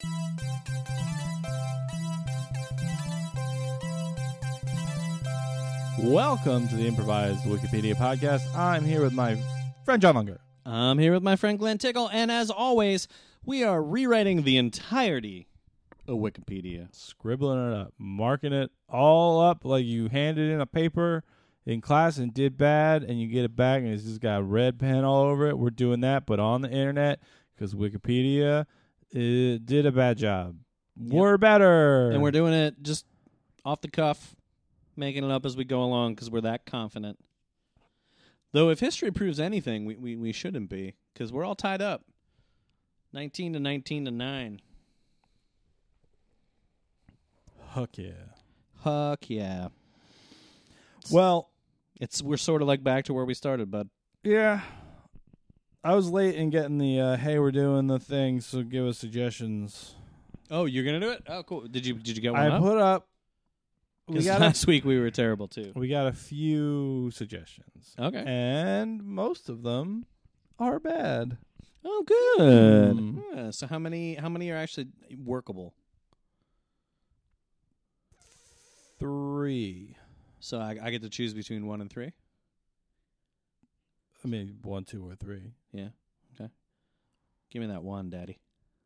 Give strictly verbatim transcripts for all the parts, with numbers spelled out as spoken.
Welcome to the Improvised Wikipedia Podcast. I'm here with my friend John Munger. I'm here with my friend Glenn Tickle, and as always, we are rewriting the entirety of Wikipedia. Scribbling it up, marking it all up like you handed in a paper in class and did bad, and you get it back and it's just got a red pen all over it. We're doing that, but on the internet, because Wikipedia it did a bad job. Yep. We're better. And we're doing it just off the cuff, making it up as we go along because we're that confident. Though if history proves anything, we, we, we shouldn't be, because we're all tied up. nineteen to nineteen to nine. Huck yeah. Huck yeah. Well, it's we're sort of like back to where we started, bud. Yeah. I was late in getting the, uh, hey, we're doing the thing, so give us suggestions. Oh, you're going to do it? Oh, cool. Did you Did you get one I up? put up. Because last a, week we were terrible, too. We got a few suggestions. Okay. And most of them are bad. Oh, good. Mm. Yeah, so how many how many are actually workable? Three. So I, I get to choose between one and three? I mean, one, two, or three. Yeah. Okay. Give me that one, Daddy.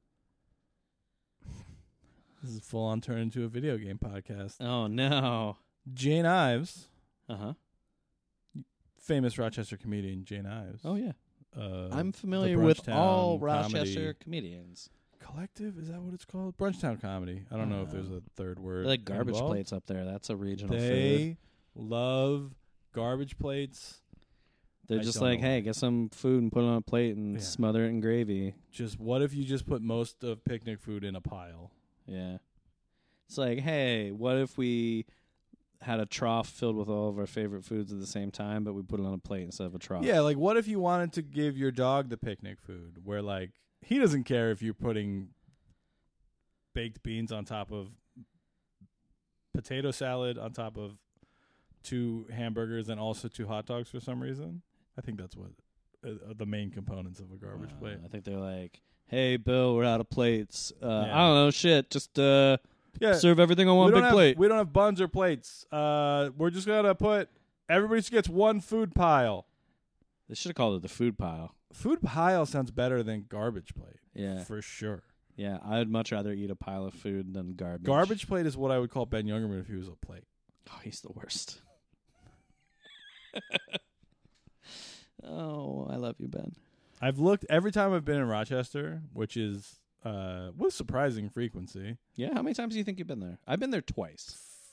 This is full on turn into a video game podcast. Oh, no. Jane Ives. Uh-huh. Famous Rochester comedian Jane Ives. Oh, yeah. Uh, I'm familiar with all Rochester comedians. Collective? Is that what it's called? Brunchtown Comedy. I don't uh, know if there's a third word. Like garbage involved. plates up there. That's a regional they food. They love garbage plates. They're I just like, hey, know. get some food and put it on a plate and yeah. smother it in gravy. Just what if you just put most of picnic food in a pile? Yeah. It's like, hey, what if we had a trough filled with all of our favorite foods at the same time, but we put it on a plate instead of a trough? Yeah, like what if you wanted to give your dog the picnic food where, like, he doesn't care if you're putting baked beans on top of potato salad on top of two hamburgers and also two hot dogs for some reason? I think that's what uh, the main components of a garbage uh, plate. I think they're like, hey, Bill, we're out of plates. Uh, yeah. I don't know, shit. Just uh, yeah. serve everything on one big have, plate. We don't have buns or plates. Uh, we're just going to put, everybody just gets one food pile. They should have called it the food pile. Food pile sounds better than garbage plate. Yeah. For sure. Yeah, I'd much rather eat a pile of food than garbage. Garbage plate is what I would call Ben Youngerman if he was a plate. Oh, he's the worst. Oh, I love you, Ben. I've looked every time I've been in Rochester, which is uh, with surprising frequency. Yeah, how many times do you think you've been there? I've been there twice.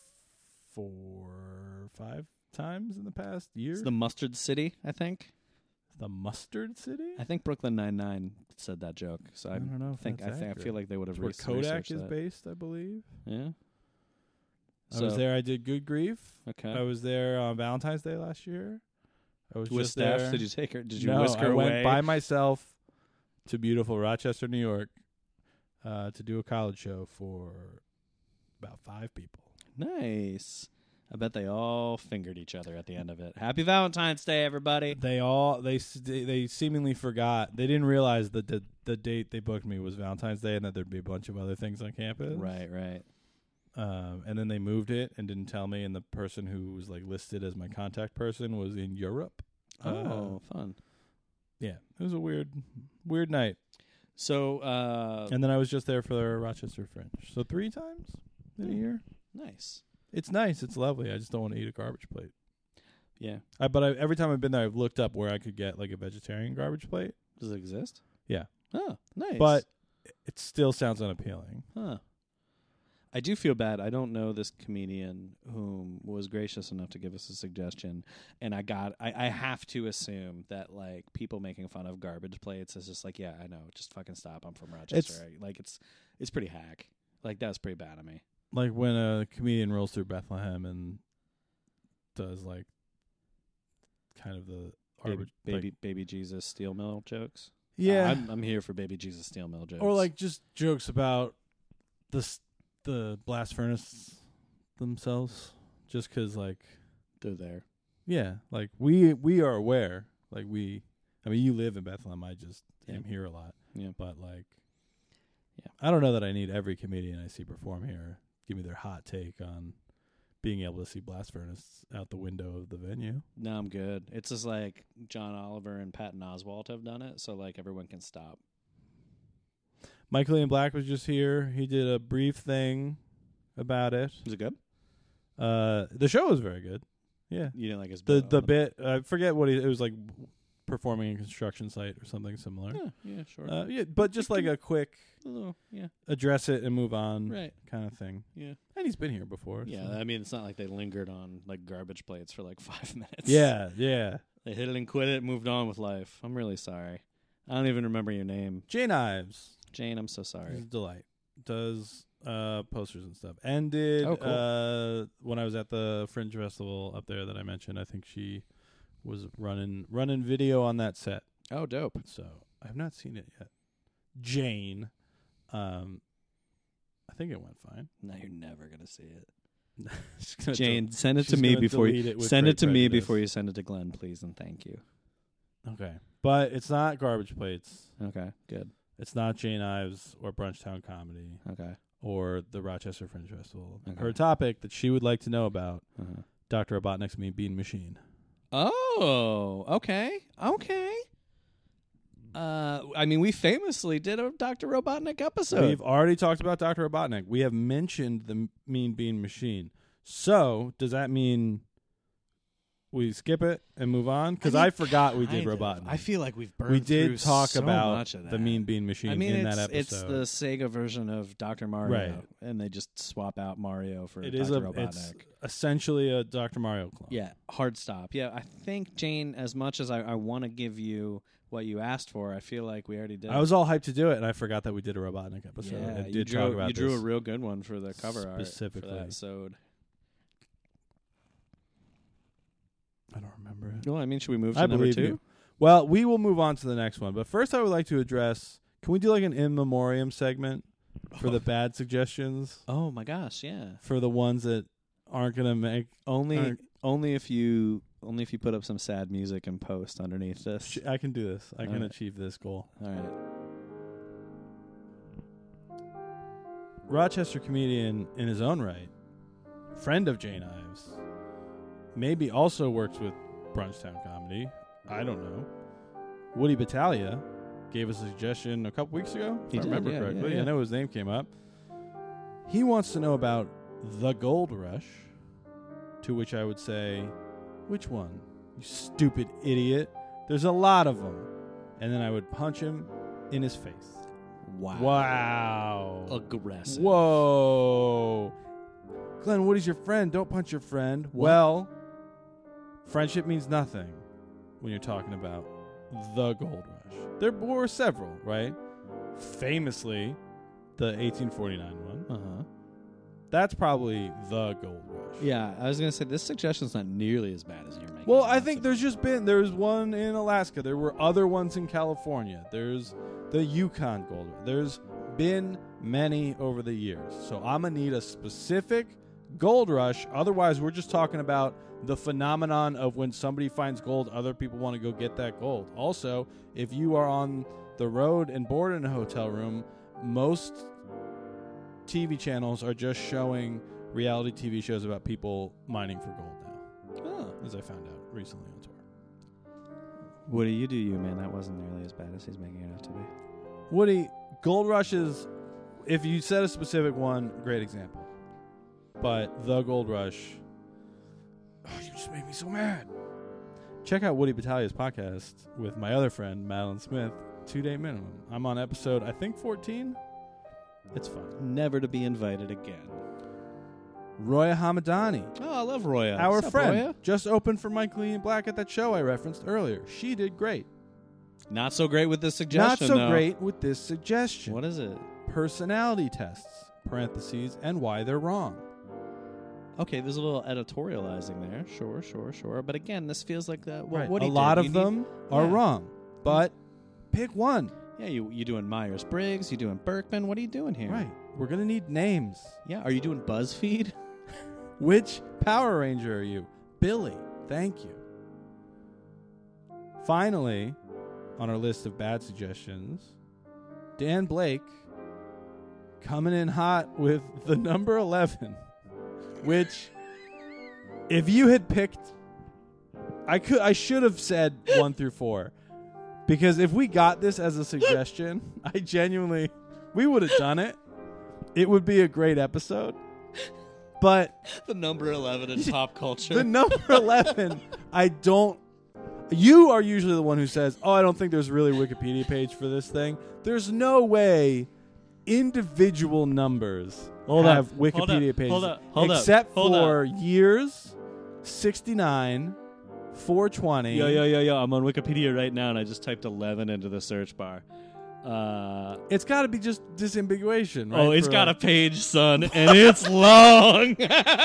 Four, five times in the past year. It's the Mustard City, I think. The Mustard City? I think Brooklyn Nine-Nine said that joke. So I, I don't know. If think that's I think I feel like they would have researched where Kodak is that. based, I believe. Yeah. I so, was there. I did Good Grief. Okay. I was there on Valentine's Day last year. I was with just Steph. there. Did you take her? Did you no, whisk her I away? went by myself to beautiful Rochester, New York, uh, to do a college show for about five people. Nice. I bet they all fingered each other at the end of it. Happy Valentine's Day, everybody. They all they they seemingly forgot. They didn't realize that the the date they booked me was Valentine's Day and that there'd be a bunch of other things on campus. Right, right. Um, and then they moved it and didn't tell me. And the person who was like listed as my contact person was in Europe. Oh, uh, fun. Yeah, it was a weird, weird night. So, uh, and then I was just there for the Rochester Fringe. So three times in a year. Nice. It's nice. It's lovely. I just don't want to eat a garbage plate. Yeah. I, but I, every time I've been there, I've looked up where I could get like a vegetarian garbage plate. Does it exist? Yeah. Oh, nice. But it still sounds unappealing. Huh. I do feel bad. I don't know this comedian whom was gracious enough to give us a suggestion, and I got. I, I have to assume that like people making fun of garbage plates is just like, yeah, I know, just fucking stop. I'm from Rochester. It's, right? Like it's it's pretty hack. Like that's pretty bad of me. Like when a comedian rolls through Bethlehem and does like kind of the baby arbit- baby, like, baby Jesus steel mill jokes. Yeah, uh, I'm, I'm here for baby Jesus steel mill jokes. Or like just jokes about the the blast furnace themselves, just because like they're there. Yeah, like we we are aware. Like we, I mean, you live in Bethlehem. I just yeah. am here a lot. Yeah, but like, I don't know that I need every comedian I see perform here give me their hot take on being able to see Blast Furnace out the window of the venue. No, I'm good. It's just like John Oliver and Patton Oswalt have done it, so like everyone can stop. Michael Ian Black was just here. He did a brief thing about it. Was it good? Uh, the show was very good. Yeah. You didn't like his The bit the on bit, I forget what he, it was like performing a construction site or something similar. Yeah, yeah, sure. Uh, yeah, but just like a quick a little, yeah, address it and move on right. kind of thing. Yeah. And he's been here before. Yeah, so. I mean, it's not like they lingered on like garbage plates for like five minutes. Yeah, yeah. They hit it and quit it, moved on with life. I'm really sorry. I don't even remember your name. Jane Ives. Jane, I'm so She's sorry. a delight. Does uh, posters and stuff. And did, Oh, cool. uh, when I was at the Fringe Festival up there that I mentioned, I think she was running running video on that set. Oh, dope. So I have not seen it yet. Jane. Um, I think it went fine. No, you're never going to see it. She's gonna Jane, send it she's to me gonna before delete you it with send great it to me prejudice. before you send it to Glenn, please, and thank you. del- Okay. But it's not Garbage Plates. Okay, good. It's not Jane Ives or Brunchtown Comedy Okay. or the Rochester Fringe Festival. Okay. Her topic that she would like to know about, Uh-huh. Doctor Robotnik's Mean Bean Machine. Oh, okay, okay. Uh, I mean, we famously did a Doctor Robotnik episode. We've already talked about Doctor Robotnik. We have mentioned the M- Mean Bean Machine. So, does that mean we skip it and move on? Because I, mean, forgot we did kind of. Robotnik. I feel like we've burned we did through talk so about much of that. the Mean Bean Machine I mean, in it's, that episode. it's the Sega version of Doctor Mario, Right. and they just swap out Mario for It Doctor is a, Robotnik. it's essentially a Doctor Mario clone. Yeah, hard stop. Yeah, I think, Jane, as much as I, I want to give you what you asked for, I feel like we already did. I was all hyped to do it, and I forgot that we did a Robotnik episode. yeah, and you did drew, talk about you drew this. a real good one for the cover art specifically. for that episode. I don't remember it. Well, I mean, should we move to I number believe two? you. Well, we will move on to the next one, but first I would like to address. Can we do like an in memoriam segment for the bad suggestions? Oh my gosh, yeah. For the ones that aren't gonna make. Only, Alright. only if you, only if you put up some sad music and post underneath this. Ch- I can do this. I can Alright. achieve this goal. All right. Rochester comedian in his own right, friend of Jane Ives, maybe also works with Brunchtown Comedy. I don't know. Woody Battaglia gave us a suggestion a couple weeks ago, if He I did, remember yeah, correctly. yeah, yeah. I know his name came up. He wants to know about the Gold Rush, to which I would say, which one? You stupid idiot. There's a lot of them. And then I would punch him in his face. Wow. Wow. Aggressive. Whoa. Glenn, Woody's your friend. Don't punch your friend. What? Well, friendship means nothing when you're talking about the Gold Rush. There were several, right? Famously, the eighteen forty-nine one. Uh huh. That's probably the Gold Rush. Yeah, I was gonna say this suggestion's not nearly as bad as you're making. Well, it I out think to there's be. just been, there's one in Alaska. There were other ones in California. There's the Yukon Gold Rush. There's been many over the years. So I'm going to need a specific gold rush. Otherwise, we're just talking about the phenomenon of when somebody finds gold, other people want to go get that gold. Also, if you are on the road and bored in a hotel room, most T V channels are just showing reality T V shows about people mining for gold now. Oh. As I found out recently on tour. What do you do, you man? That wasn't nearly as bad as he's making it out to be. Woody, gold rushes, if you said a specific one, great example. But the gold rush, oh, you just made me so mad. Check out Woody Battaglia's podcast with my other friend, Madeline Smith, Two Day Minimum. I'm on episode, I think, fourteen. It's fun. Never to be invited again. Roya Hamadani, Oh, I love Roya. our What's up, friend, Roya? just opened for Mike Lee and Black at that show I referenced earlier. She did great. Not so great with this suggestion. Not so though. great with this suggestion. What is it? Personality tests, parentheses, and why they're wrong. Okay, there's a little editorializing there. Sure, sure, sure. But again, this feels like the what, Right. what a he lot did. of You them need- are yeah. wrong, but pick one. Yeah, you you doing Myers Briggs? You doing Berkman? What are you doing here? Right. We're gonna need names. Yeah. Are you doing BuzzFeed? Which Power Ranger are you? Billy. Thank you. Finally, on our list of bad suggestions, Dan Blake coming in hot with the number eleven, which if you had picked, I could, I should have said one through four, because if we got this as a suggestion, I genuinely, we would have done it. It would be a great episode. But the number eleven in pop culture. The number eleven, I don't. You are usually the one who says, "Oh, I don't think there's really a Wikipedia page for this thing." There's no way individual numbers hold have up, Wikipedia hold up, pages, hold up, hold except up, hold for up. years, sixty-nine, four twenty. Yo, yo, yo, yo! I'm on Wikipedia right now, and I just typed eleven into the search bar. Uh, it's got to be just disambiguation, right? Oh, it's For got like, a page, son, and it's long.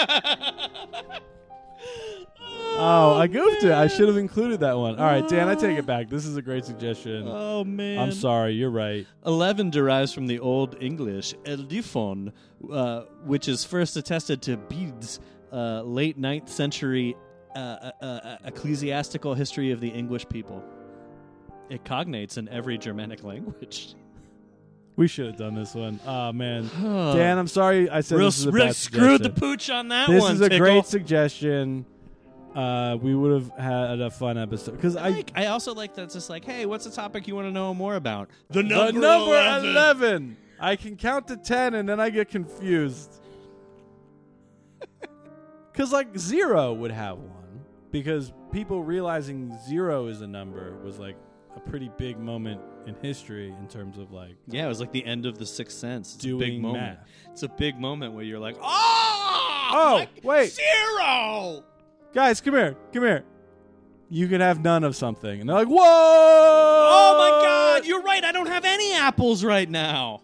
Oh, I goofed it. I should have included that one. All right, Dan, I take it back. This is a great suggestion. Oh, man. I'm sorry. You're right. eleven derives from the Old English "eldifon," uh, which is first attested to Bede's uh, late ninth century uh, uh, uh, ecclesiastical history of the English people. It cognates in every Germanic language. We should have done this one. Oh, man. Dan, I'm sorry I said Real, this is a real bad screwed the suggestion. pooch on that This one. is a Tickle. great suggestion. Uh, we would have had a fun episode. Because I, I, like, I also like that's just like, hey, what's a topic you want to know more about? The the number, number eleven. eleven. I can count to ten and then I get confused. Because, like, zero would have one. Because people realizing zero is a number was, like, a pretty big moment in history in terms of, like, Yeah, it was like the end of The Sixth Sense. It's a doing big moment. math. It's a big moment where you're like, oh, Oh, like wait. zero. Guys, come here. Come here. You can have none of something. And they're like, whoa! Oh my God, you're right. I don't have any apples right now.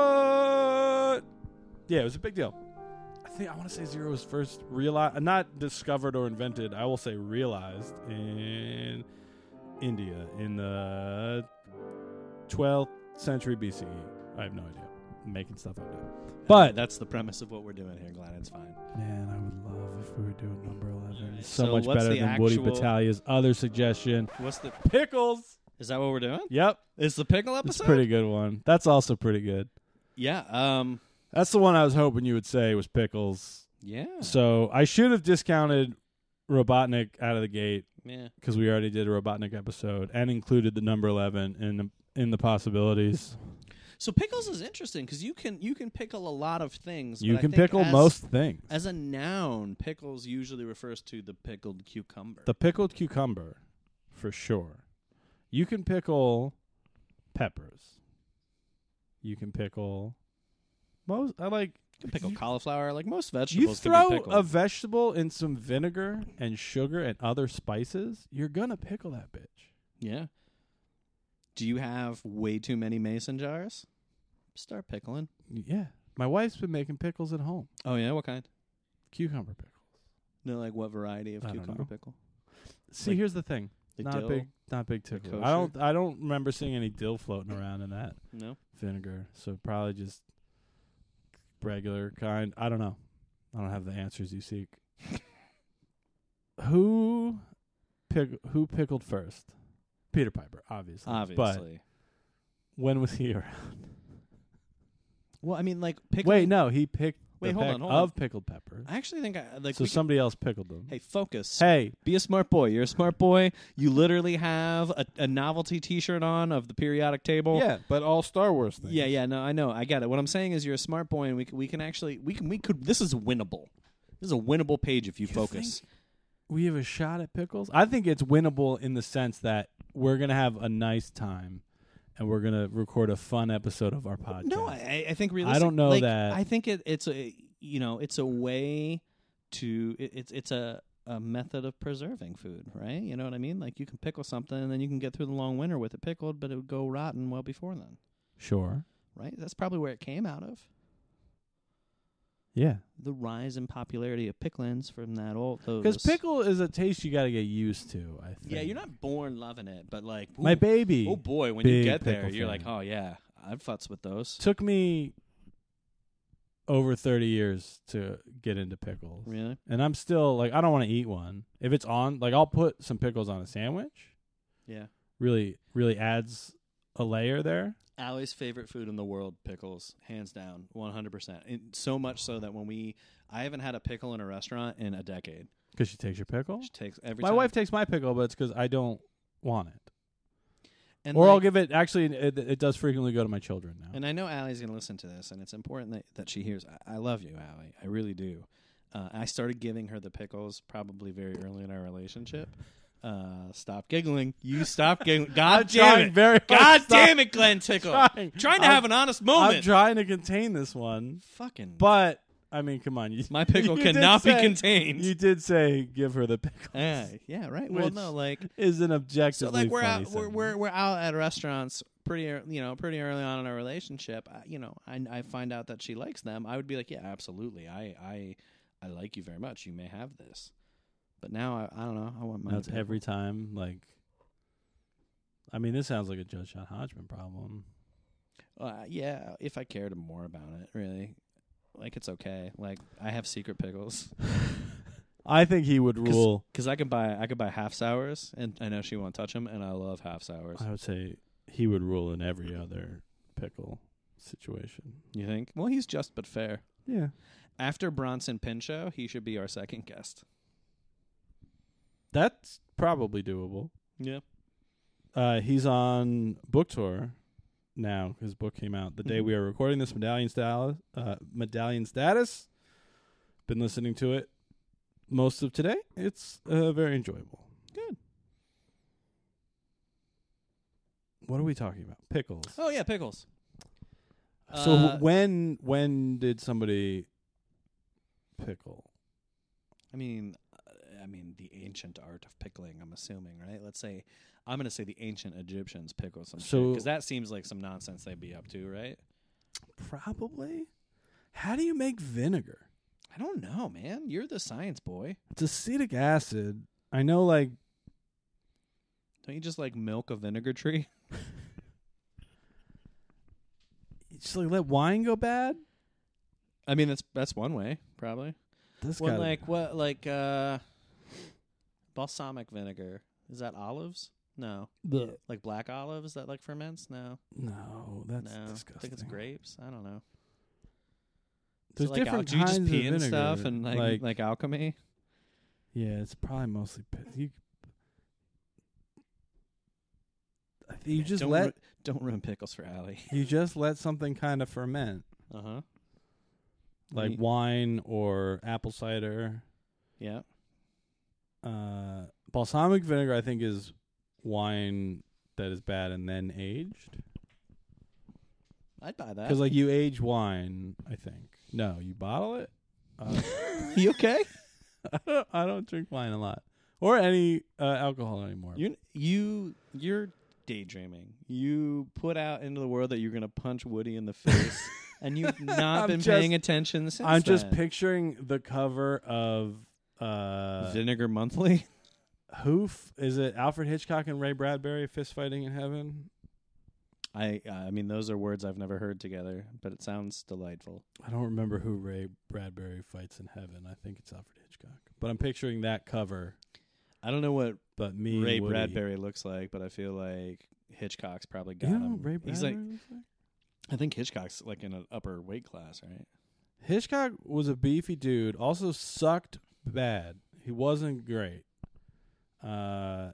What? Yeah, it was a big deal. I think I want to say zero was first realized, not discovered or invented. I will say realized in India in the twelfth century B C E. I have no idea. I'm making stuff up now. But that's the premise of what we're doing here, Glenn. It's fine. man, I would love if we were doing number eleven. Right. So, So much what's better the than Woody actual- Battalia's other suggestion. What's the? Pickles. Is that what we're doing? Yep. Is the pickle It's episode? a pretty good one. That's also pretty good. Yeah. Um. That's the one I was hoping you would say was pickles. Yeah. So I should have discounted Robotnik out of the gate Yeah. because we already did a Robotnik episode and included the number eleven in the in the possibilities. So pickles is interesting because you can you can pickle a lot of things. You but I can think pickle as, most things. As a noun, pickles usually refers to the pickled cucumber. The pickled cucumber, for sure. You can pickle peppers. You can pickle most. I like you can pickle cauliflower, like most You vegetables. throw can be pickled. a vegetable in some vinegar and sugar and other spices, you're gonna pickle that bitch. Yeah. Do you have way too many mason jars? Start pickling. Yeah, my wife's been making pickles at home. Oh yeah, what kind? Cucumber pickles. No, like what variety of I don't cucumber know. pickle? See, Like here's the thing. the Not a dill? big, not a big tickler. kosher? I don't, I don't remember seeing any dill floating around in that No. vinegar. So probably just regular kind. I don't know. I don't have the answers you seek. who, pick, who pickled first? Peter Piper, obviously. But Obviously. when was he around? Well, I mean, like pickling. Wait, no, he picked Wait, the hold peck on, hold of on. pickled peppers. I actually think I like. so we can- somebody else pickled them. Hey, focus. Hey, Be a smart boy. You're a smart boy. You literally have a, a novelty T-shirt on of the periodic table. yeah, but all Star Wars things. Yeah, yeah, no, I know, I get it. What I'm saying is, you're a smart boy, and we can, we can actually, we can, we could. This is winnable. This is a winnable page if you, You focus. think we have a shot at pickles? I think it's winnable in the sense that we're gonna have a nice time, and we're gonna record a fun episode of our podcast. No, I, I think I realistic, don't know like, that- I think it, it's a, you know, it's a way to, it, it's it's a, a method of preserving food, right? You know what I mean? Like you can pickle something, and then you can get through the long winter with it pickled, but it would go rotten well before then, Sure. right? That's probably where it came out of. Yeah. The rise in popularity of picklins from that old those. Because pickle is a taste you got to get used to, I think. Yeah, you're not born loving it, but like My ooh, baby Oh boy, when you big get there, pickle you're fan. like, oh yeah, I'd futz with those. took me over thirty years to get into pickles. Really? And I'm still, like, I don't want to eat one. If it's on, like, I'll put some pickles on a sandwich. Yeah. Really, really adds a layer there. Allie's favorite food in the world, pickles, hands down, one hundred percent. And so much so that when we, I haven't had a pickle in a restaurant in a decade. Because she takes your pickle? She takes every My time. wife takes my pickle, but it's because I don't want it. And or like, I'll give it, actually, it, it does frequently go to my children now. And I know Allie's going to listen to this, and it's important that, that she hears, I, I love you, Allie. I really do. Uh, I started giving her the pickles probably very early in our relationship. Uh, stop giggling. You stop giggling. God I'm damn trying it. very hard God to stop. damn it, Glenn Tickle. Trying, Trying to I'm, have an honest moment. I'm trying to contain this one. Fucking. But, I mean, come on. You, My pickle you did cannot be say- contained. You did say give her the pickle. Yeah, yeah, right. Well, Which no, like is an so, objectively like we're funny out, we're, we're we're out at restaurants pretty, ear- you know, pretty early on in our relationship. I, you know, I I find out that she likes them. I would be like, yeah, absolutely. I I I like you very much. You may have this. But now I I don't know. I want my That's pickle. every time. Like, I mean, this sounds like a Judge John Hodgman problem. Uh, yeah, if I cared more about it, really. Like, it's okay. Like, I have secret pickles. I think he would rule. Because I could buy I could buy half sours, and I know she won't touch them, and I love half sours. I would say he would rule in every other pickle situation. You think? Well, he's just but fair. Yeah. After Bronson Pinchot, he should be our second guest. That's probably doable. Yeah. Uh, he's on book tour now. His book came out the day Mhm. we are recording this. Medallion status. Uh, Medallion status. Been listening to it most of today. It's uh, very enjoyable. Good. What are we talking about? Pickles. Oh yeah, pickles. So Uh, when when did somebody pickle? I mean, uh, I mean the ancient art of pickling. I'm assuming, right? Let's say I'm going to say the ancient Egyptians pickle some shit So- because that seems like some nonsense they'd be up to, right? Probably. How do you make vinegar? I don't know, man. You're the science boy. It's acetic acid. I know, like, Don't you just like milk a vinegar tree? just like let wine go bad. I mean, that's that's one way, probably. This Well, guy, like what, like uh, balsamic vinegar? Is that olives? No, the like black olives that like ferments? No, no, that's no. disgusting. I think it's grapes. I don't know. There's so like, different al- do you kinds just pee of and vinegar. stuff and like like, like alchemy? yeah, it's probably mostly pi- you. I think you just don't let ru- don't ruin pickles for Allie. you just let something kind of ferment, Uh huh. like Ye- wine or apple cider. Yeah. Uh, balsamic vinegar, I think, is wine that is bad and then aged. I'd buy that. Because like you age wine, I think. No, you bottle it. Uh, you okay? I don't, I don't drink wine a lot or any uh, alcohol anymore. You you you're daydreaming. You put out into the world that you're gonna punch Woody in the face, and you've not I'm been just- paying attention since. I'm just then. picturing the cover of uh, Vinegar Monthly. Hoof. Is it Alfred Hitchcock and Ray Bradbury fist fighting in heaven? I I mean, those are words I've never heard together, but it sounds delightful. I don't remember who Ray Bradbury fights in heaven. I think it's Alfred Hitchcock. But I'm picturing that cover. I don't know what But me, Ray and Woody. Bradbury looks like, but I feel like Hitchcock's probably got You know him. what Ray Bradbury He's like, looks like? I think Hitchcock's like in an upper weight class, right? Hitchcock was a beefy dude. Also sucked bad. He wasn't great. Uh,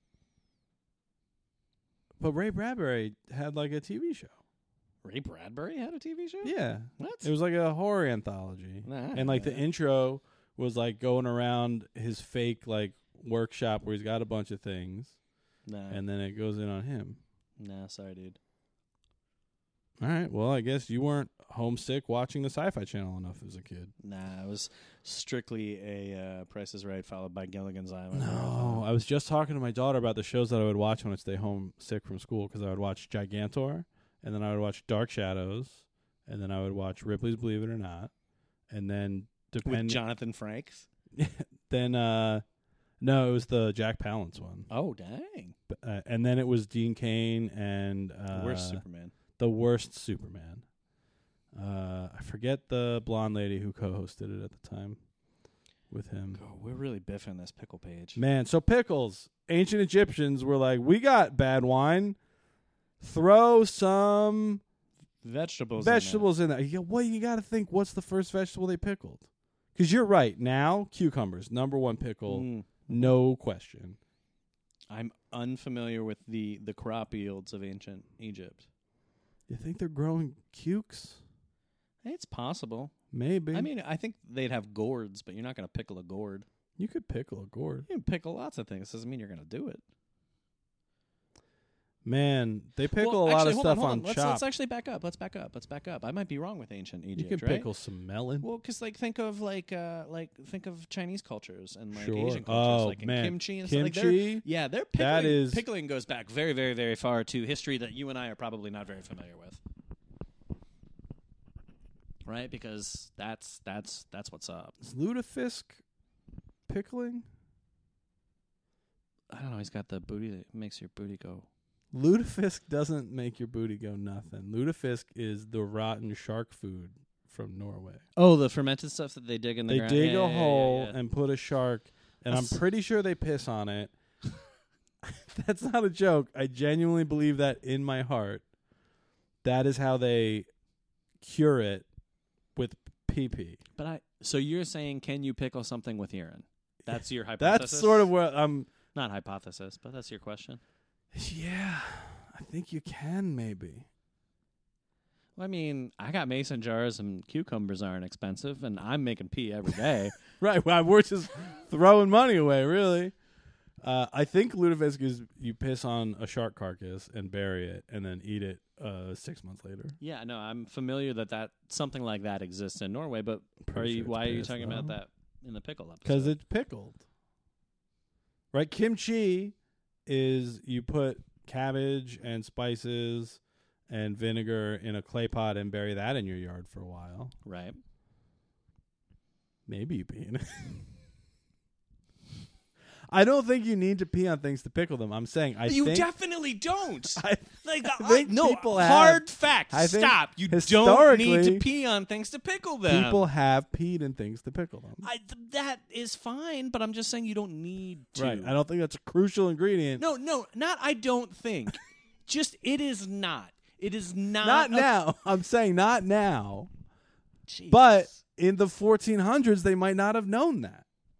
but Ray Bradbury had like a T V show. Ray Bradbury had a T V show. Yeah, What? it was like a horror anthology, Nah, and like the nah. intro was like going around his fake like workshop where he's got a bunch of things, Nah, and then it goes in on him. nah. Sorry, dude. All right, well, I guess you weren't homesick watching the Sci-Fi Channel enough as a kid. Nah, it was strictly a uh, Price is Right followed by Gilligan's Island. No, I was just talking to my daughter about the shows that I would watch when I'd stay home sick from school because I would watch Gigantor, and then I would watch Dark Shadows, and then I would watch Ripley's Believe It or Not, and then with depend Jonathan Frakes. then uh, no, it was the Jack Palance one, Oh, dang! B- uh, and then it was Dean Cain and uh, The worst Superman. the worst Superman. Uh, I forget the blonde lady who co-hosted it at the time with him. Oh, we're really biffing this pickle page. Man, so pickles. Ancient Egyptians were like, we got bad wine. throw some Vegetables. vegetables in there. You, well, you got to think, what's the first vegetable they pickled? Because you're right. Now, cucumbers, number one pickle, Mm. no question. I'm unfamiliar with the, the crop yields of ancient Egypt. You think they're growing cukes? It's possible. Maybe. I mean, I think they'd have gourds, but you're not going to pickle a gourd. you could pickle a gourd. You can pickle lots of things. Doesn't mean you're going to do it. Man, they pickle Well, a lot actually, of hold stuff on, hold on, on. Let's, chop. let's actually back up. Let's back up. Let's back up. I might be wrong with ancient Egypt. you can right? pickle some melon. Well, because like think of like uh like think of Chinese cultures and like Sure. Asian cultures, Oh, like in man. kimchi and stuff. Like they're, Kimchi? yeah, their pickling, That is- pickling goes back very, very, very far to history that you and I are probably not very familiar with, right? Because that's that's that's what's up. Is lutefisk pickling? I don't know. He's got the booty that makes your booty go. Lutefisk doesn't make your booty go nothing. Lutefisk is the rotten shark food from Norway. Oh, the fermented stuff that they dig in the They ground. dig Yeah, a yeah, yeah, hole yeah, yeah. and put a shark, and That's- I'm pretty sure they piss on it. That's not a joke. I genuinely believe that in my heart. That is how they cure it with pee-pee. But I. So you're saying, can you pickle something with urine? That's your hypothesis. That's sort of where I'm. Not hypothesis, but that's your question. Yeah, I think you can maybe. Well, I mean, I got mason jars and cucumbers aren't expensive, and I'm making pee every day. Right, well, we're just throwing money away, really. Uh, I think lutefisk is you piss on a shark carcass and bury it, and then eat it uh, six months later. Yeah, no, I'm familiar that, that something like that exists in Norway, but Pretty are you, sure it's why are you piss, talking about though. that in the pickle episode? Because it's pickled. Right, kimchi is you put cabbage and spices and vinegar in a clay pot and bury that in your yard for a while. Right. Maybe you pee in it. I don't think you need to pee on things to pickle them. I'm saying I you think definitely don't. I like I think no people have- hard fact. I think Stop. You don't historically, need to pee on things to pickle them. people have peed in things to pickle them. I, th- that is fine, but I'm just saying you don't need to. Right. I don't think that's a crucial ingredient. No, no, not I don't think. Just it is not. It is not. Not a- now. I'm saying not now. Jesus. But in the fourteen hundreds, they might not have known that.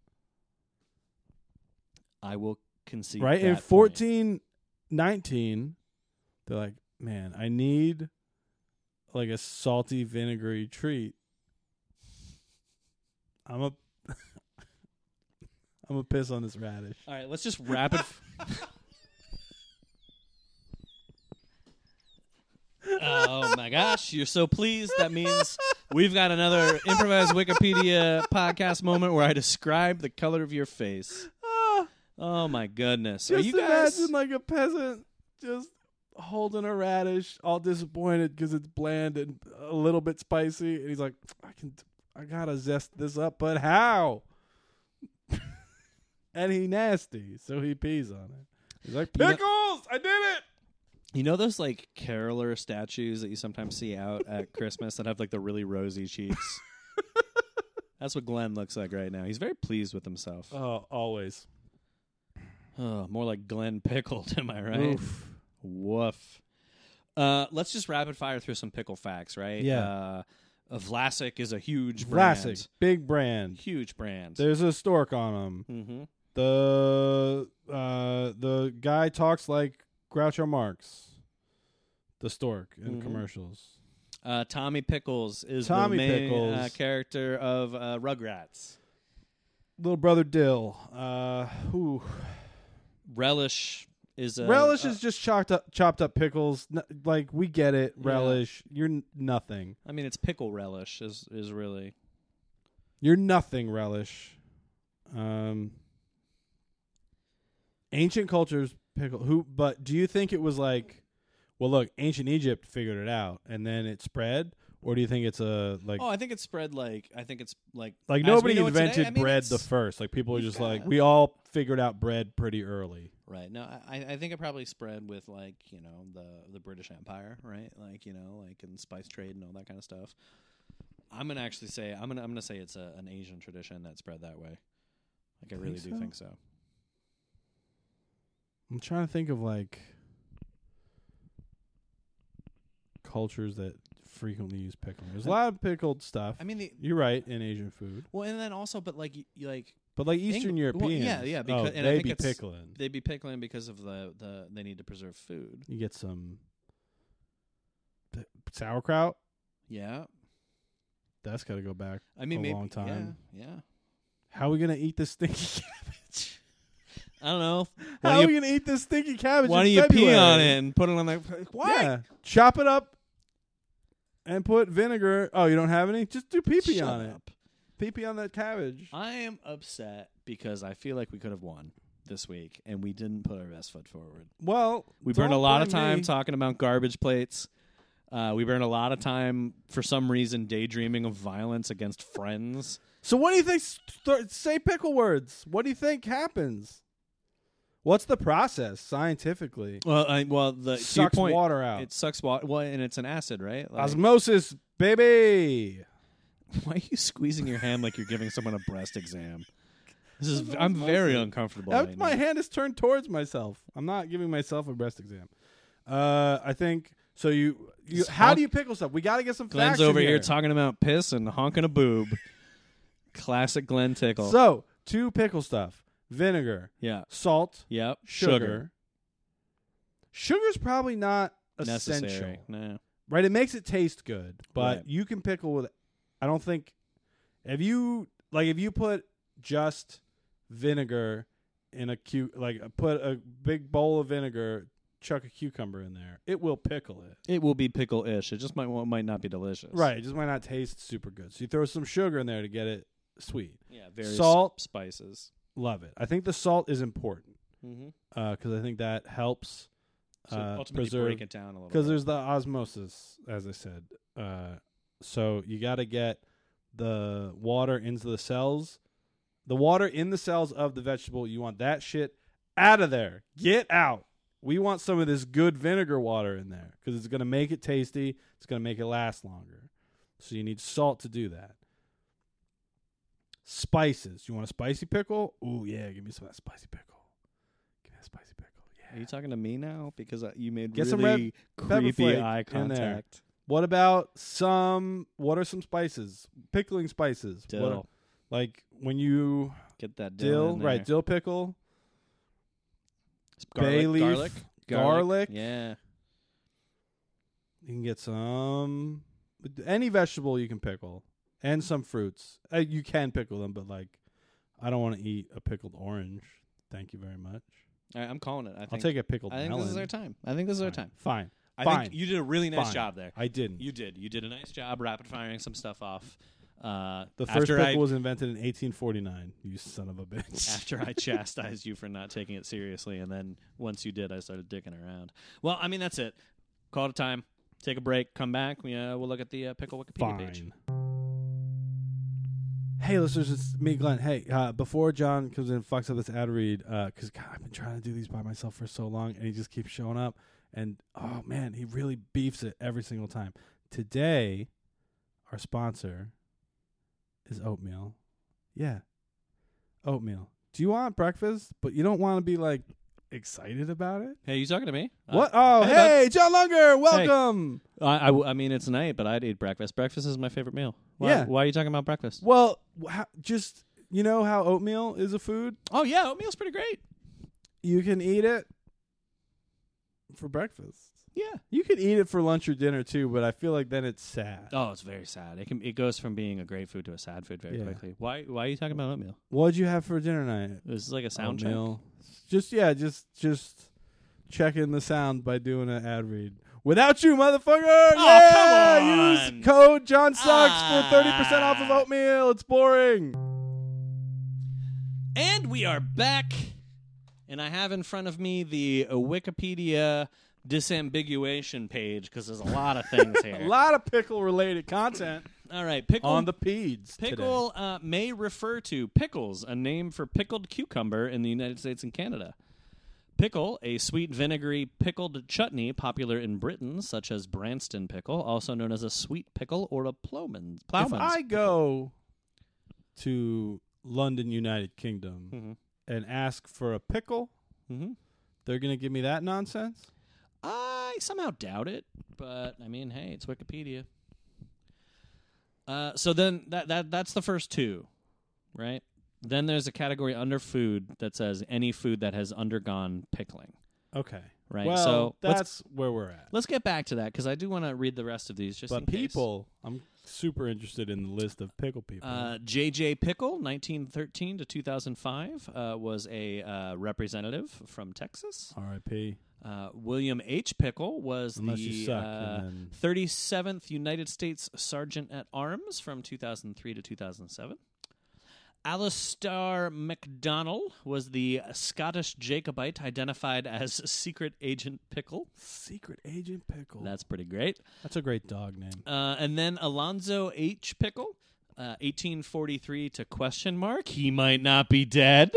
I will concede. Right? that In point. fourteen nineteen, they're like, man, I need like a salty, vinegary treat. I'm a I'm a piss on this radish. All right, let's just rapid. Oh my gosh, you're so pleased. That means we've got another improvised Wikipedia podcast moment where I describe the color of your face. Ah, Oh my goodness. Are just you guys imagine like a peasant just holding a radish, all disappointed because it's bland and a little bit spicy, and he's like, I can, I gotta zest this up, but how? And he nasty, so he pees on it. He's like, You know- pickles! I did it! You know those like caroler statues that you sometimes see out at Christmas that have like the really rosy cheeks? That's what Glenn looks like right now. He's very pleased with himself. Oh, always. Oh, more like Glenn Pickled, am I right? Oof. Woof. Uh, let's just rapid fire through some pickle facts, right? Yeah. Uh, uh, Vlasic is a huge brand. Vlasic, big brand. Huge brand. There's a stork on him. Mm-hmm. The uh, the guy talks like Groucho Marx, the stork in Mhm. commercials. Uh, Tommy Pickles is Tommy the main Pickles. Uh, character of uh, Rugrats. Little brother Dill. Uh, who? Relish is a Relish uh, is just chopped up, chopped up pickles. N- like we get it. Yeah. Relish. You're n- nothing. I mean, it's pickle relish is is really. You're nothing. Relish. Um. Ancient cultures pickle. Who? But do you think it was like? Well, look, ancient Egypt figured it out, and then it spread. Or do you think it's a like? Oh, I think it's spread like I think it's like Like as we nobody know it today. invented I mean, bread it's- the first. Like people were you've just like, got- we all figured out bread pretty early. Right. No, I I think it probably spread with like, you know, the the British Empire, right? Like, you know, like in spice trade and all that kind of stuff. I'm gonna actually say I'm gonna I'm gonna say it's a, an Asian tradition that spread that way. Like I really Think do so? think so. I'm trying to think of like cultures that frequently use pickling. There's a lot of pickled stuff. I mean, the, You're right in Asian food, well, and then also, but like, y- you like but like Eastern Eng- Europeans, well, yeah, yeah, because- oh, and I they think be it's- pickling. they'd be pickling because of the the they need to preserve food. You get some p- sauerkraut. Yeah, That's got to go back. I mean, A maybe long time. Yeah, yeah. How are we gonna eat this stinky cabbage? I don't know. How Why are do we you, gonna eat this stinky cabbage? why in do you pee February? on it and put it on the? Why? Yeah, chop it up and put vinegar. Oh, you don't have any? Just do pee pee Shut on it. up. Pee pee on that cabbage. I am upset because I feel like we could have won this week and we didn't put our best foot forward. Well, We burned a don't lot of blame time me. talking about garbage plates. Uh, we burned a lot of time, for some reason, daydreaming of violence against friends. So what do you think? St- say pickle words. What do you think happens? What's the process scientifically? Well, I, well, the to your Sucks point, water out. it sucks water. Well, and it's an acid, right? Like, Osmosis, baby. why are you squeezing your hand like you're giving someone a breast exam? This is. That's I'm very osmosis. uncomfortable. That- Right my now. hand is turned towards myself. I'm not giving myself a breast exam. Uh, I think so. You, you Just how honk- do you pickle stuff? We got to get some Glenn's facts in over here here talking about piss and honking a boob. Classic Glenn Tickle. So to pickle stuff: vinegar, yeah. salt, Yep. sugar. Sugar's probably not essential, Necessary. No. right? It makes it taste good, but Right. you can pickle with. I don't think if you like if you put just vinegar in a cu like put a big bowl of vinegar, chuck a cucumber in there, it will pickle it. It will be pickle-ish. It just might well, might not be delicious. Right, it just might not taste super good. So you throw some sugar in there to get it sweet. Yeah. Various Salt. spices. Love it. I think the salt is important Mm-hmm. because I think that helps So uh, ultimately preserve. break it down a little. Because bit. there's the osmosis, as I said. Uh, so you got to get the water into the cells. The water in the cells of the vegetable, you want that shit out of there. Get out. We want some of this good vinegar water in there because it's going to make it tasty. It's going to make it last longer. So you need salt to do that. Spices. You want a spicy pickle? Ooh, yeah. Give me some of that spicy pickle. Give me that spicy pickle. Yeah. Are you talking to me now? Because uh, you made Get really some red pepper creepy flake eye in there. contact. What about some? What are some spices? Pickling spices. What are- Dill. like when you Get that dill, dill, in there. right? Dill pickle, Garlic, bay leaf, garlic, garlic. Yeah. You can get some any vegetable you can pickle, and some fruits. Uh, you can pickle them, but like, I don't want to eat a pickled orange. Thank you very much. All right, I'm calling it. I think, I'll take a pickled I think melon. this is our time. I think this is our Fine. time. Fine. I Fine. think you did a really nice Fine. job there. I didn't. You did. You did a nice job rapid firing some stuff off. Uh, the first after pickle I, was invented in eighteen forty-nine. You son of a bitch. after I chastised you for not taking it seriously, and then once you did, I started dicking around. Well, I mean that's it. Call it a time. Take a break. Come back. We, uh, we'll look at the uh, pickle Wikipedia page. Fine. Hey, listeners, it's me, Glenn. Hey, uh, before John comes in and fucks up this ad read, because God, I've been trying to do these by myself for so long, and he just keeps showing up. And, oh, man, he really beefs it every single time. Today, our sponsor is oatmeal. Yeah, oatmeal. Do you want breakfast, but you don't want to be, like, excited about it? Hey, you talking to me? What? Oh, hey, hey, John Lunger, welcome. Uh, I, I, w- I mean, it's night, but I'd eat breakfast. Breakfast is my favorite meal. Why, Yeah. Why are you talking about breakfast? Well, wh- how, just, you know how oatmeal is a food? Oh, yeah. Oatmeal's pretty great. You can eat it for breakfast. Yeah. You can eat it for lunch or dinner too, but I feel like then it's sad. Oh, it's very sad. It can. It goes from being a great food to a sad food very Yeah. quickly. Why? Why are you talking about oatmeal? What did you have for dinner night? This is like a sound check. Oatmeal. Just yeah, just just checking the sound by doing an ad read. Without you, motherfucker! Oh, yeah! come on. Use code John Sucks Ah. for thirty percent off of oatmeal. It's boring. And we are back, and I have in front of me the uh, Wikipedia disambiguation page because there's a lot of things A here. lot of pickle related content All right, pickle on the peds. pickle uh, may refer to pickles, a name for pickled cucumber in the United States and Canada. Pickle, a sweet vinegary pickled chutney popular in Britain, such as Branston pickle, also known as a sweet pickle or a plowman's. If plowman's I go to London, United Kingdom, Mhm. and ask for a pickle, Mm-hmm. they're gonna give me that nonsense. I somehow doubt it, but I mean, hey, it's Wikipedia. Uh, so then that that that's the first two, right? Then there's a category under food that says any food that has undergone pickling. Okay. Right. Well, so that's let's, where we're at. Let's get back to that because I do want to read the rest of these. Just but in case. people, I'm super interested in the list of pickle people. Uh, J J Pickle, nineteen thirteen to two thousand five, uh, was a uh, representative from Texas. R I P Uh, William H. Pickle was Unless the you suck, uh, and then- thirty-seventh United States Sergeant at Arms from two thousand three to two thousand seven. Alistair MacDonald was the Scottish Jacobite identified as Secret Agent Pickle. Secret Agent Pickle. That's pretty great. That's a great dog name. Uh, and then Alonzo H. Pickle, uh, eighteen forty-three to question mark. He might not be dead.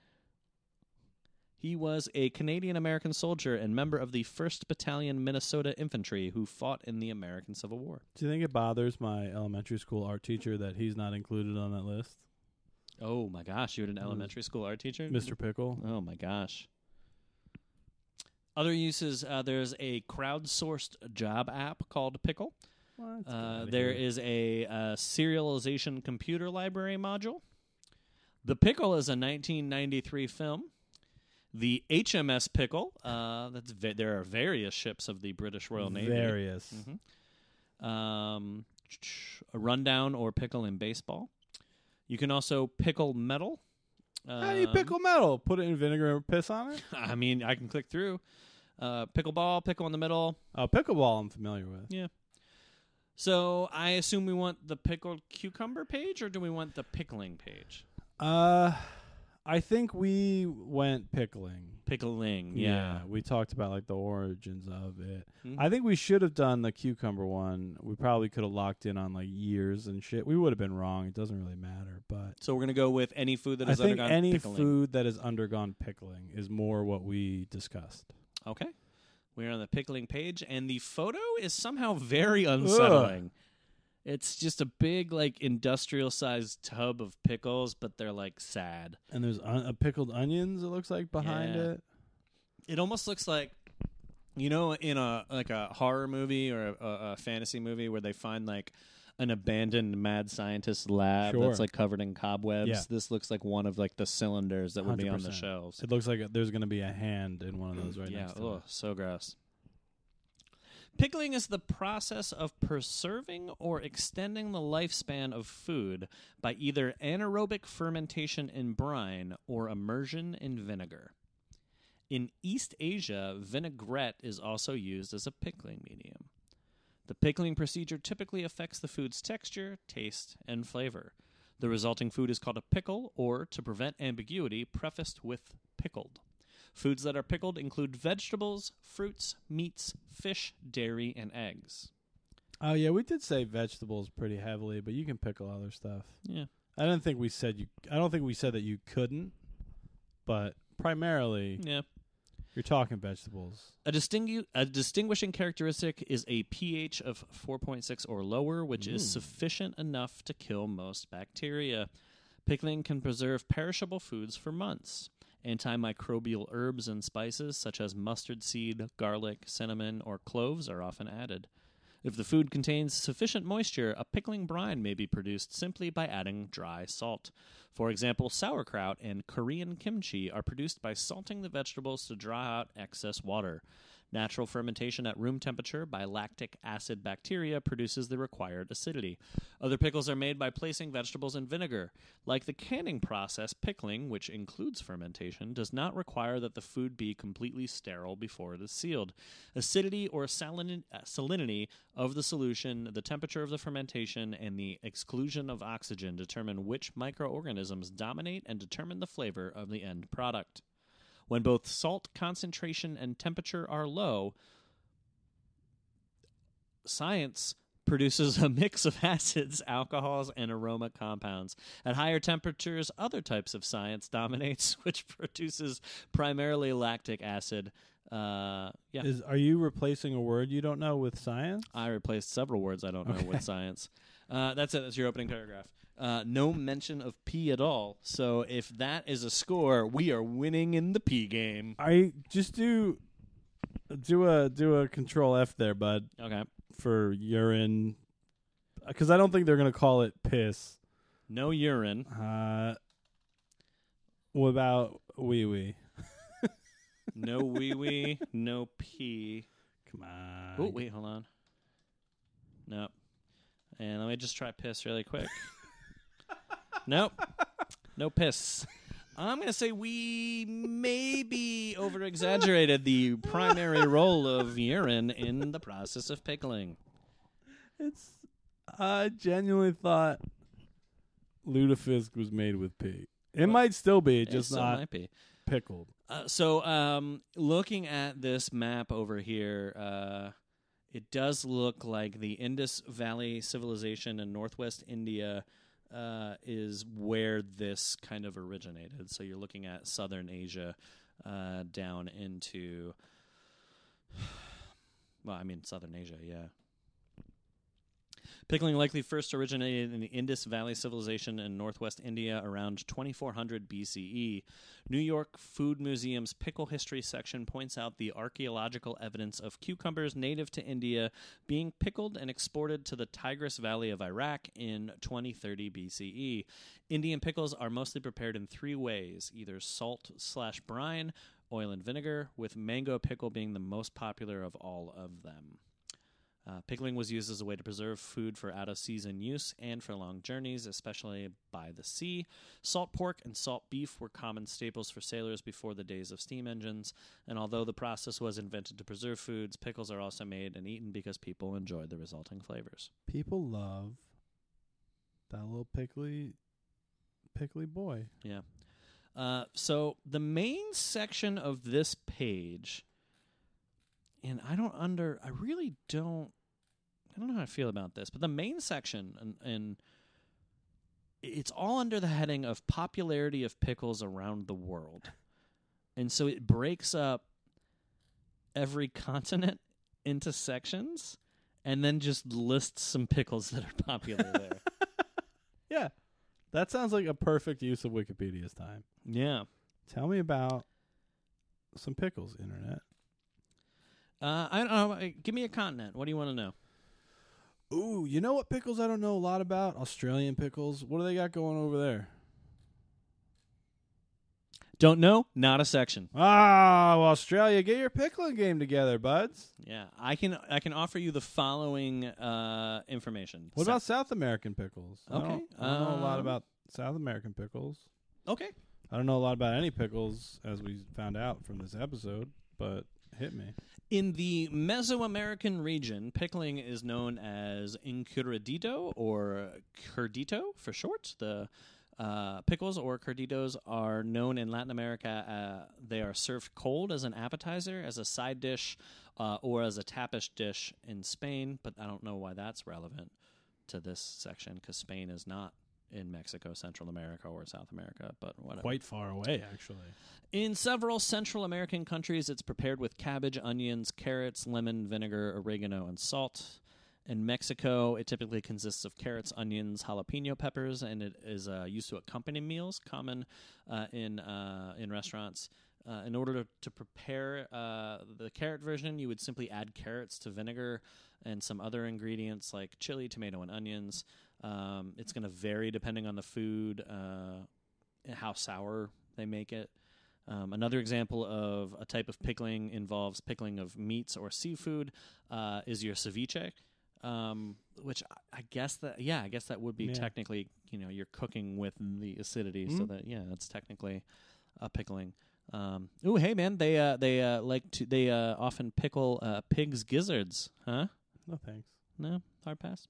He was a Canadian-American soldier and member of the first Battalion Minnesota Infantry who fought in the American Civil War. Do you think it bothers my elementary school art teacher that he's not included on that list? Oh, my gosh. You had an elementary school art teacher? Mister Pickle? Oh, my gosh. Other uses, uh, there's a crowdsourced job app called Pickle. What? Uh, there is a uh, serialization computer library module. The Pickle is a nineteen ninety-three film. The H M S Pickle, uh, that's va- there are various ships of the British Royal Navy. Various. Mm-hmm. Um, a rundown or pickle in baseball. You can also pickle metal. Um, How do you pickle metal? Put it in vinegar and piss on it? I mean, I can click through. Uh, pickleball, pickle in the middle. Oh, pickleball I'm familiar with. Yeah. So I assume we want the pickled cucumber page, or do we want the pickling page? Uh, I think we went pickling. Pickling, yeah. we talked about like the origins of it. Mhm. I think we should have done the cucumber one. We probably could have locked in on like years and shit. We would have been wrong. It doesn't really matter, but So we're going to go with any food that I has think undergone any pickling. food that has undergone pickling is more what we discussed. Okay. We're on the pickling page, and the photo is somehow very unsettling. It's just a big, like, industrial-sized tub of pickles, but they're, like, sad. And there's un- uh, pickled onions, it looks like, behind Yeah. it. It almost looks like, you know, in a like a horror movie or a, a, a fantasy movie where they find, like, an abandoned mad scientist lab Sure. that's, like, covered in cobwebs. Yeah. This looks like one of, like, the cylinders that would be on the one hundred percent. shelves. It looks like a, there's going to be a hand in one of those right yeah, next to ugh, it. so gross. Pickling is the process of preserving or extending the lifespan of food by either anaerobic fermentation in brine or immersion in vinegar. In East Asia, vinaigrette is also used as a pickling medium. The pickling procedure typically affects the food's texture, taste, and flavor. The resulting food is called a pickle, or, to prevent ambiguity, prefaced with pickled. Foods that are pickled include vegetables, fruits, meats, fish, dairy, and eggs. Oh, yeah, we did say vegetables pretty heavily, but you can pickle other stuff. Yeah. I don't think we said you. I don't think we said that you couldn't, but primarily Yeah. you're talking vegetables. A, distingu- a distinguishing characteristic is a pH of four point six or lower, which is Mm. sufficient enough to kill most bacteria. Pickling can preserve perishable foods for months. Antimicrobial herbs and spices such as mustard seed, garlic, cinnamon, or cloves are often added. If the food contains sufficient moisture, a pickling brine may be produced simply by adding dry salt. For example, sauerkraut and Korean kimchi are produced by salting the vegetables to draw out excess water. Natural fermentation at room temperature by lactic acid bacteria produces the required acidity. Other pickles are made by placing vegetables in vinegar. Like the canning process, pickling, which includes fermentation, does not require that the food be completely sterile before it is sealed. Acidity or salin- uh, salinity of the solution, the temperature of the fermentation, and the exclusion of oxygen determine which microorganisms dominate and determine the flavor of the end product. When both salt concentration and temperature are low, science produces a mix of acids, alcohols, and aroma compounds. At higher temperatures, other types of science dominates, which produces primarily lactic acid. Uh, yeah, Is are you replacing a word you don't know with science? I replaced several words I don't know Okay. with science. Uh, that's it. That's your opening paragraph. Uh, no mention of pee at all. So if that is a score, we are winning in the pee game. I just do Do a do a control F there, bud, Okay. for urine, because I don't think they're gonna call it piss. No urine. Uh, what about wee wee? No wee wee. No pee. Come on. Oh, wait, hold on. Nope. And let me just try piss really quick. Nope. No piss. I'm going to say we maybe over-exaggerated the primary role of urine in the process of pickling. It's. I genuinely thought lutefisk was made with pee. It Well, might still be, It just still not might be. pickled. Uh, so, um, looking at this map over here, uh, it does look like the Indus Valley civilization in northwest India uh, is where this kind of originated. So you're looking at southern Asia uh, down into, well, I mean southern Asia, yeah. Pickling likely first originated in the Indus Valley civilization in northwest India around twenty-four hundred B C E. New York Food Museum's Pickle History section points out the archaeological evidence of cucumbers native to India being pickled and exported to the Tigris Valley of Iraq in twenty thirty B C E. Indian pickles are mostly prepared in three ways, either salt slash brine, oil and vinegar, with mango pickle being the most popular of all of them. Uh, pickling was used as a way to preserve food for out-of-season use and for long journeys, especially by the sea. Salt pork and salt beef were common staples for sailors before the days of steam engines, and although the process was invented to preserve foods, pickles are also made and eaten because people enjoyed the resulting flavors. People love that little pickly, pickly boy. Yeah. Uh, so the main section of this page... And I don't under, I really don't, I don't know how I feel about this, but the main section, and, and it's all under the heading of popularity of pickles around the world. And so it breaks up every continent into sections and then just lists some pickles that are popular there. Yeah. That sounds like a perfect use of Wikipedia's time. Yeah. Tell me about some pickles, Internet. Uh, I don't know. Give me a continent. What do you want to know? Ooh, you know what pickles I don't know a lot about? Australian pickles. What do they got going over there? Don't know? Not a section. Ah, well, Australia, get your pickling game together, buds. Yeah, I can I can offer you the following uh, information. What So- about South American pickles? I Okay, don't, I don't know a lot um, about South American pickles. Okay. I don't know a lot about any pickles, as we found out from this episode, but hit me. In the Mesoamerican region, pickling is known as encurtido or curdito for short. The uh, pickles or curditos are known in Latin America. Uh, they are served cold as an appetizer, as a side dish, uh, or as a tapas dish in Spain, but I don't know why that's relevant to this section because Spain is not in Mexico, Central America, or South America, but whatever. Quite far away, actually. In several Central American countries, it's prepared with cabbage, onions, carrots, lemon, vinegar, oregano, and salt. In Mexico, it typically consists of carrots, onions, jalapeno peppers, and it is uh, used to accompany meals, common uh, in uh, in restaurants. Uh, in order to, to prepare uh, the carrot version, you would simply add carrots to vinegar and some other ingredients like chili, tomato, and onions. Um, it's going to vary depending on the food, uh, and how sour they make it. Um, another example of a type of pickling involves pickling of meats or seafood uh, is your ceviche, um, which I, I guess that yeah, I guess that would be Yeah. technically, you know, you're cooking with the acidity, so Mhm. that yeah, that's technically a pickling. Um, ooh, hey man, they uh, they uh, like to they uh, often pickle uh, pig's gizzards, huh? No thanks. No, hard pass.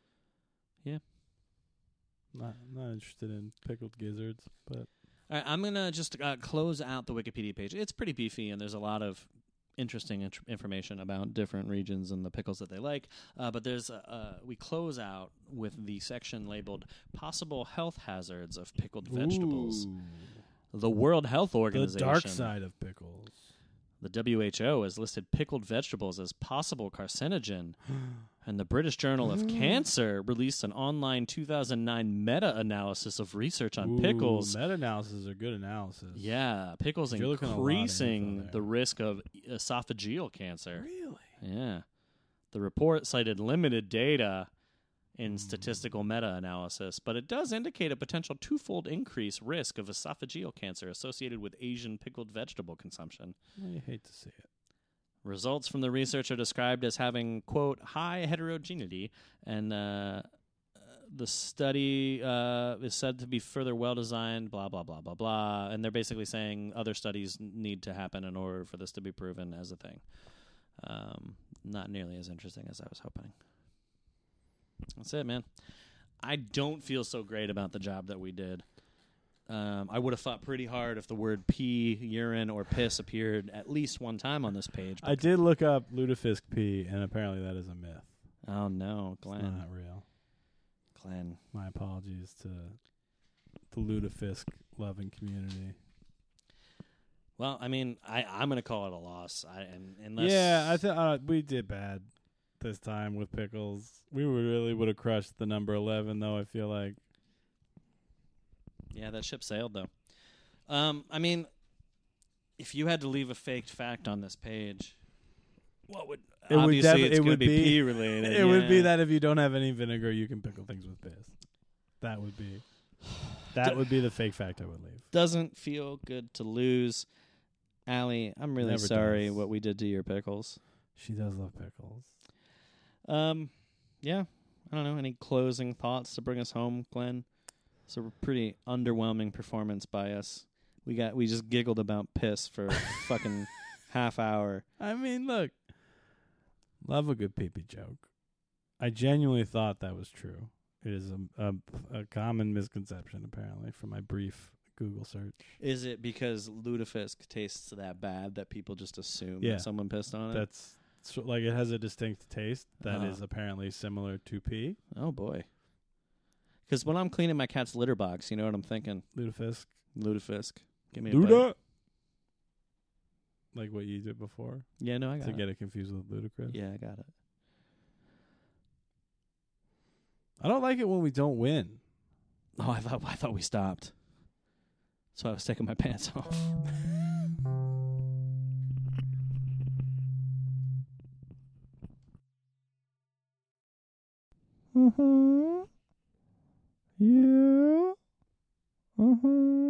Not not interested in pickled gizzards, but All right, I'm gonna just uh, close out the Wikipedia page. It's pretty beefy, and there's a lot of interesting int- information about different regions and the pickles that they like. Uh, but there's uh, uh, we close out with the section labeled "Possible Health Hazards of Pickled Vegetables." Ooh. The World Health The Organization, dark side of pickles. the W H O, has listed pickled vegetables as possible carcinogen. And the British Journal of Ooh. Cancer released an online two thousand nine meta-analysis of research on Ooh, pickles. Meta-analysis are good analysis. Yeah, pickles You're looking at a lot of info increasing there. the risk of esophageal cancer. Really? Yeah. The report cited limited data in Mm. statistical meta-analysis, but it does indicate a potential twofold increase risk of esophageal cancer associated with Asian pickled vegetable consumption. Well, you hate to see it. Results from the research are described as having, quote, high heterogeneity, and uh, the study uh, is said to be further well-designed, blah, blah, blah, blah, blah. And they're basically saying other studies need to happen in order for this to be proven as a thing. Um, not nearly as interesting as I was hoping. That's it, man. I don't feel so great about the job that we did. Um, I would have fought pretty hard if the word pee, urine, or piss appeared at least one time on this page. I did look up lutefisk pee, and apparently that is a myth. Oh, no, Glenn. It's not real. Glenn. My apologies to the lutefisk loving community. Well, I mean, I, I'm going to call it a loss. I, and, unless Yeah, I think uh, we did bad this time with pickles. We would really would have crushed the number eleven, though, I feel like. Yeah, that ship sailed, though. Um, I mean, if you had to leave a faked fact on this page, what would... It would obviously, defi- it's it going to would be be- pee related. It would be yeah. that if you don't have any vinegar, you can pickle things with piss. That would be... That would be the fake fact I would leave. Doesn't feel good to lose. Allie, I'm really Never sorry does. what we did to your pickles. She does love pickles. Um, yeah, I don't know. Any closing thoughts to bring us home, Glenn? It's a pretty underwhelming performance by us. We got we just giggled about piss for a fucking half hour. I mean, look. Love a good pee-pee joke. I genuinely thought that was true. It is a, a, a common misconception, apparently, from my brief Google search. Is it because lutefisk tastes that bad that people just assume Yeah. that someone pissed on it? That's so, like it has a distinct taste that Uh-huh. is apparently similar to pee. Oh boy. Because when I'm cleaning my cat's litter box, you know what I'm thinking? Lutefisk. Lutefisk. Give me a bite. Luda. Like what you did before Yeah, no, I got to it. get it confused with ludicrous. Yeah, I got it. I don't like it when we don't win. Oh, I thought I thought we stopped. So I was taking my pants off. Uh huh. Yeah. Uh huh.